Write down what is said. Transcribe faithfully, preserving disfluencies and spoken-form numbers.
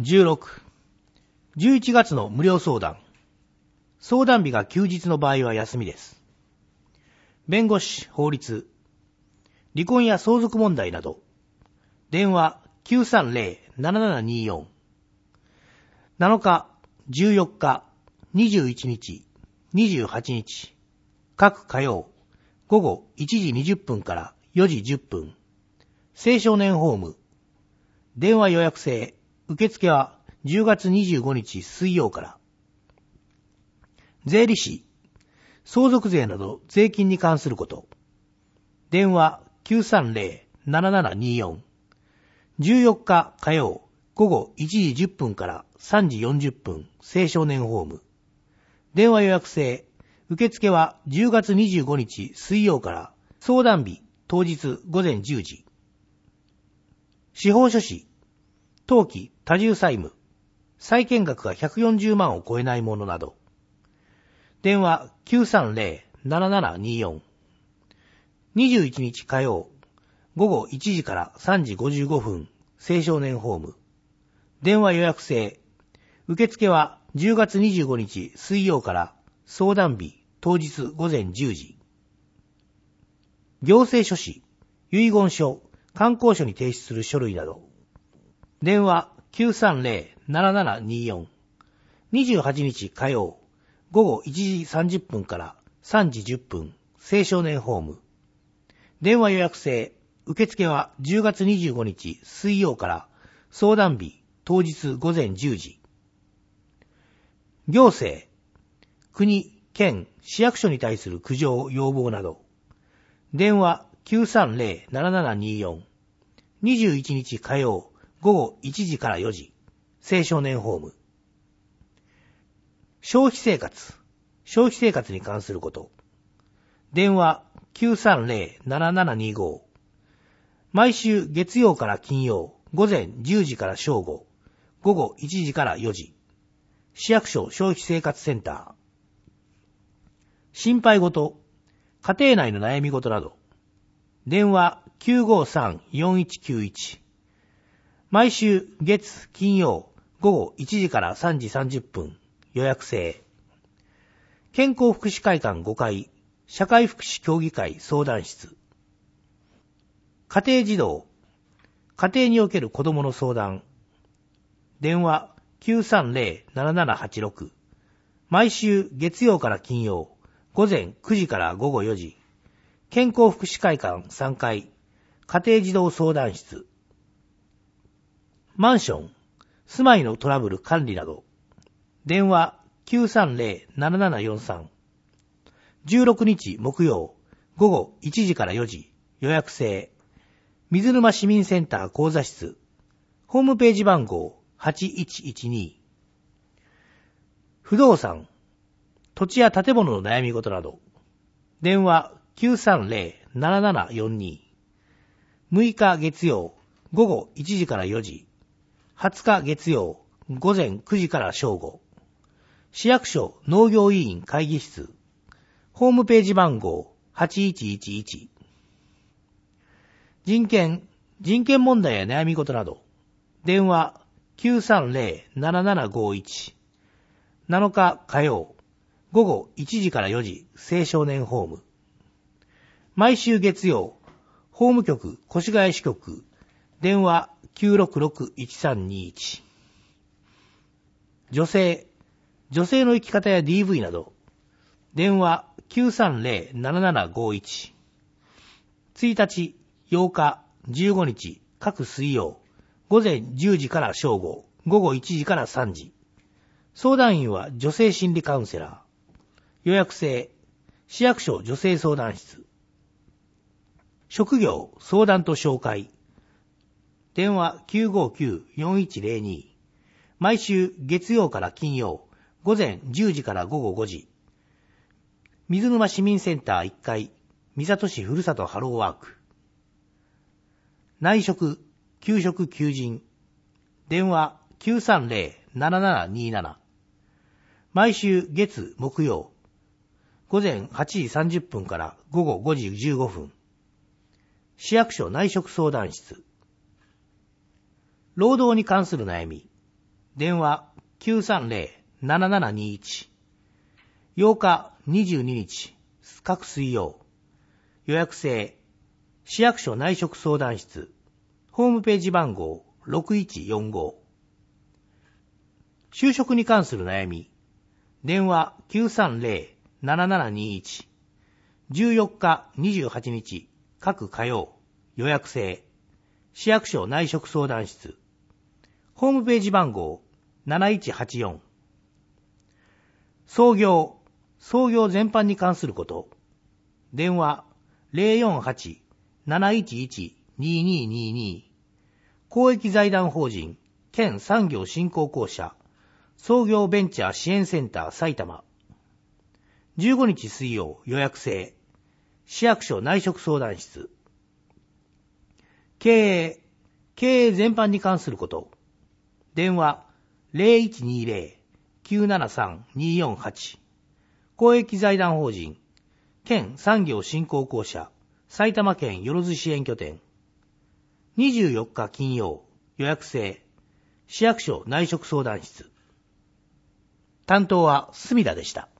じゅうろく、じゅういちがつの無料相談。相談日が休日の場合は休みです。弁護士、法律、離婚や相続問題など。電話 きゅうさんゼロ ななななによん。なのか、じゅうよっか、にじゅういちにち、にじゅうはちにち。各火曜、午後いちじにじゅっぷんからよじじゅっぷん。青少年ホーム。電話予約制。受付はじゅうがつにじゅうごにち水曜から。税理士、相続税など税金に関すること。電話 きゅうさんゼロ ななななによん。じゅうよっか火曜午後いちじじゅっぷんからさんじよんじゅっぷん青少年ホーム。電話予約制。受付はじゅうがつにじゅうごにち水曜から。相談日当日午前じゅうじ。司法書士、登記多重債務、債権額がひゃくよんじゅうまんを超えないものなど。電話 きゅうさんゼロ ななななによん。にじゅういちにち火曜、午後いちじからさんじごじゅうごふん、青少年ホーム。電話予約制。受付はじゅうがつにじゅうごにち水曜から。相談日当日午前じゅうじ。行政書士、遺言書、観光書に提出する書類など。電話 きゅうさんゼロ ななななによん。にじゅうはちにち火曜、午後いちじさんじゅっぷんからさんじじゅっぷん、青少年ホーム。電話予約制。受付はじゅうがつにじゅうごにち水曜から。相談日当日午前じゅうじ。行政、国、県、市役所に対する苦情、要望など。電話 きゅうさんゼロ ななななによん。にじゅういちにち火曜、午後いちじからよじ。青少年ホーム。消費生活、消費生活に関すること。電話 きゅうさんゼロ ななななにご。毎週月曜から金曜、午前じゅうじから正午、午後いちじからよじ。市役所消費生活センター。心配事、家庭内の悩み事など。電話 きゅうごさん よんいちきゅういち。毎週月金曜午後いちじからさんじさんじゅっぷん。予約制。健康福祉会館ごかい、社会福祉協議会相談室。家庭児童、家庭における子供の相談。電話 きゅうさんゼロ ななななはちろく。毎週月曜から金曜、午前くじから午後よじ。健康福祉会館さんかい、家庭児童相談室。マンション、住まいのトラブル管理など。電話 きゅうさんゼロ ななななよんさん。じゅうろくにち木曜、午後いちじからよじ。予約制。水沼市民センター講座室。ホームページ番号はちいちいちに。不動産、土地や建物の悩み事など。電話 きゅうさんゼロ ななななよんに。むいか月曜、午後いちじからよじ。はつか月曜、午前くじから正午。市役所農業委員会議室。ホームページ番号はちいちいちいち。人権、人権問題や悩み事など。電話 きゅうさんゼロ ななななごいち。なのか火曜、午後いちじからよじ、青少年ホーム。毎週月曜、法務局越谷支局。電話 きゅうろくろくいちさんにいち。女性、女性の生き方や ディーブイ など。電話 きゅうさんゼロ ななななごいち。いちにち、ようか、じゅうごにち、各水曜、午前じゅうじから正午、午後いちじからさんじ。相談員は女性心理カウンセラー。予約制、市役所女性相談室。職業、相談と紹介。電話 きゅうごきゅう よんいちゼロに。毎週月曜から金曜、午前じゅうじから午後ごじ。水沼市民センターいっかい、三郷市ふるさとハローワーク。内職、給食求人。電話 きゅうさんゼロ ななななになな。毎週月木曜、午前はちじさんじゅっぷんから午後ごじじゅうごふん。市役所内職相談室。労働に関する悩み。 電話 きゅうさんゼロ ななななにいち。ようかにじゅうににち、各水曜。予約制。市役所内職相談室。ホームページ番号ろくいちよんご。就職に関する悩み。電話 きゅうさんゼロ ななななにいち。じゅうよっかにじゅうはちにち、各火曜。予約制。市役所内職相談室。ホームページ番号なないちはちよん。創業。創業全般に関すること。電話 ゼロよんはち なないちいち にににに。公益財団法人県産業振興公社創業ベンチャー支援センター埼玉。じゅうごにち水曜予約制。市役所内職相談室。経営。経営全般に関すること。電話 ゼロいちにゼロ きゅうななさん によんはち。公益財団法人県産業振興公社埼玉県よろず支援拠点。にじゅうよっか金曜予約制。市役所内職相談室。担当は隅田でした。